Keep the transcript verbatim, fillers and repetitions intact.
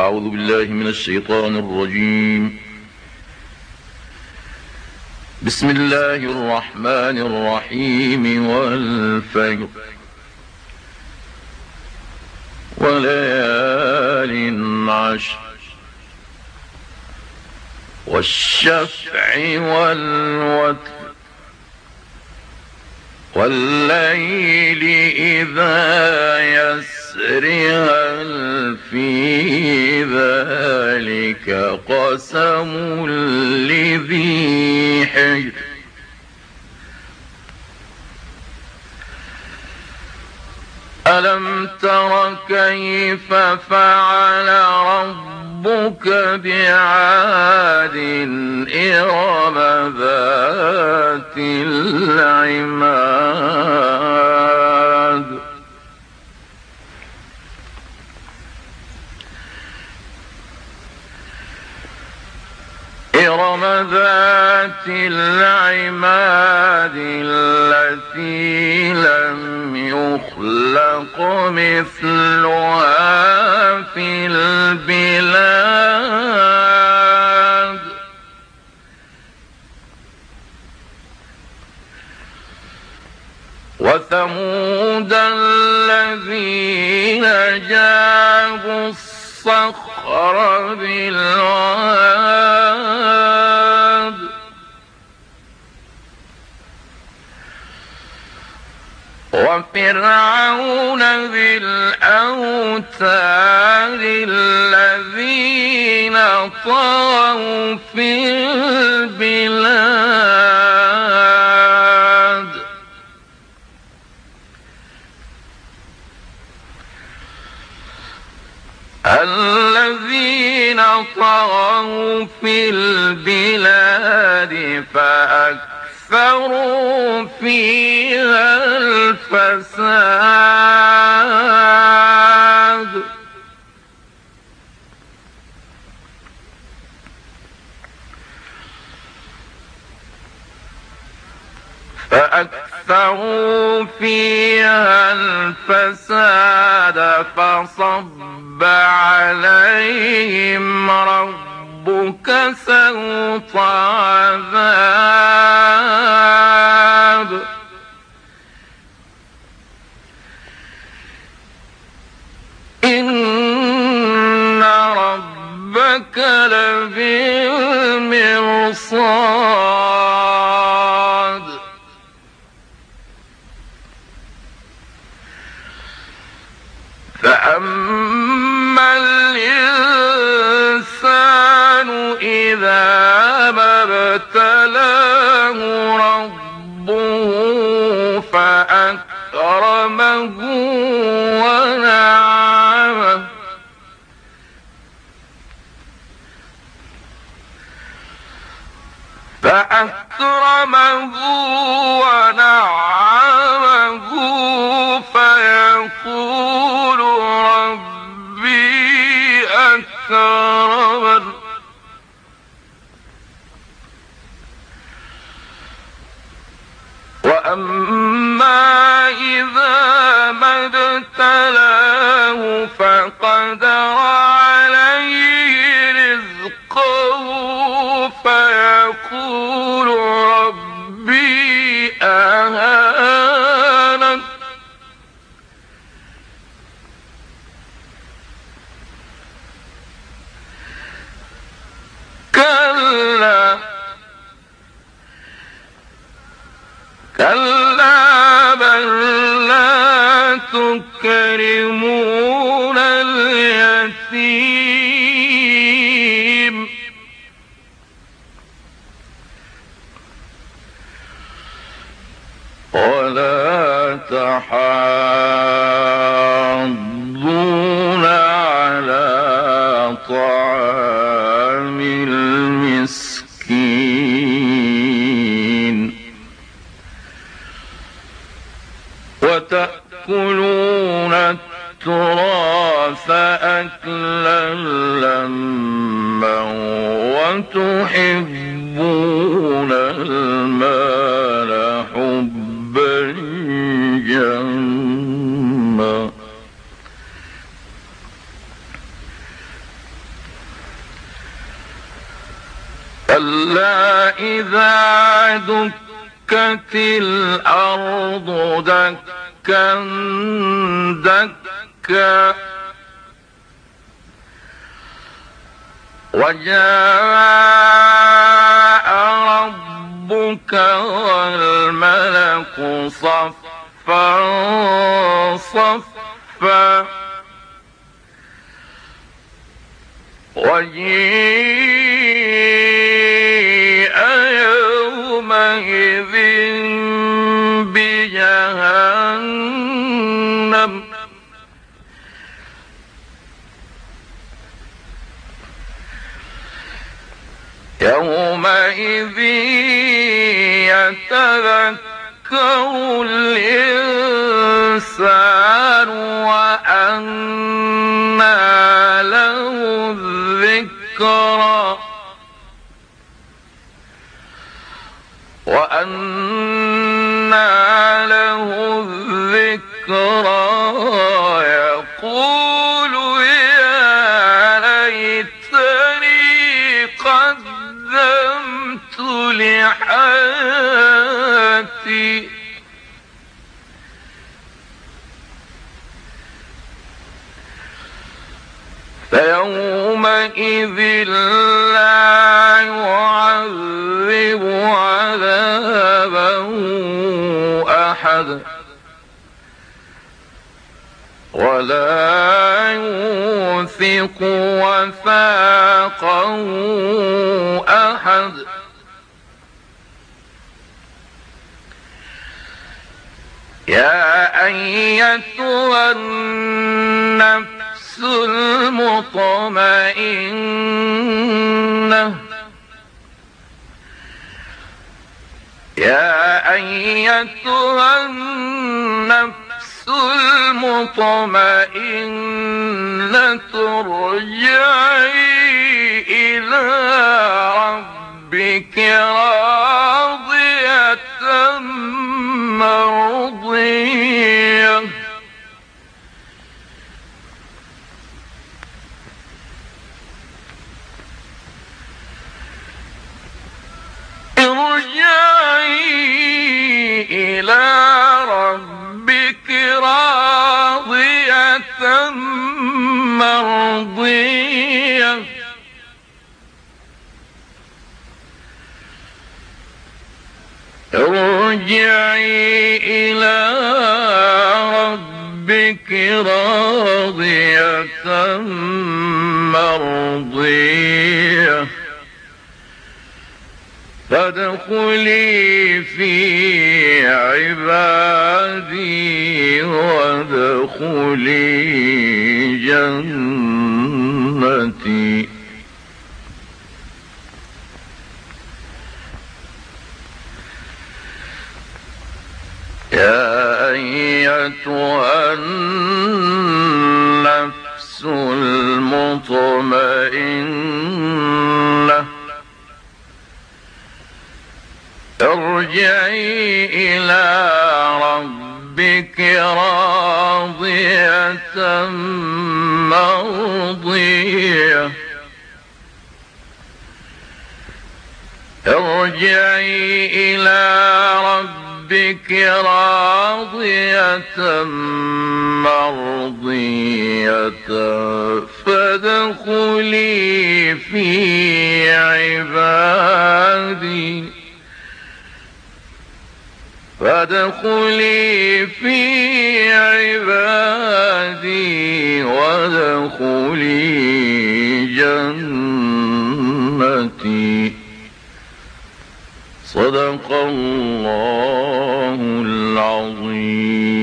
أعوذ بالله من الشيطان الرجيم. بسم الله الرحمن الرحيم. والفجر وليال عشر والشفع والوتر والليل إذا يسر هل في ذلك قسم لذي حجر ألم تر كيف فعل ربك بعاد إرم ذات العماد إرم ذات العماد التي لم يخلق مثلها في البلاد وثمود الذين جابوا الصخر بالواد وفرعون ذي الأوتاد الذين طغوا في البلاد الذين طغوا في البلاد فأكثروا فيها الفساد فأكثروا فيها الفساد فصب عليهم ربك سوط عذاب إن ربك لبالمرصاد فأما الإنسان إذا ما ابتلاه ربه فأكرمه ونعمه فأكرمه ونعمه فيقول ربي أكرمن وأما إذا ما ابتلاه فقدر عليه رزقه فيقول ربي أهانن كلا كلا بل لا تكرمون اليتيم ولا تحاضون على طعام المسكين وتأكلون التراث أكلا لما وتحبون المال حبا جما. كلا إذا دكت الأرض دكا دكا وجاء ربك والملك صفا صفا وجيء يومئذ بجهنم يومئذ يتذكر الإنسان وأنى له الذكرى وأنى له الذكرى يقول يا ليتني قدمت لحياتي فيومئذ لا يعذب عذابه أحد ولا يوثق وثاقه أحد يا أيتها النفس المطمئنة يا أيتها النفس المطمئنة ارجعي إلى ربك راضية مرضية ارجعي إلى ربك راضية مرضية ارجعي إلى ربك راضية مرضية فادخلي في عبادي وادخلي جنتي يا أيتها النفس المطمئنة ارجعي إلى ربك راضية مرضية ارجعي إلى ربك راضية مرضية فادخلي في عبادي فادخلي في عبادي وادخلي جنتي صدق الله العظيم.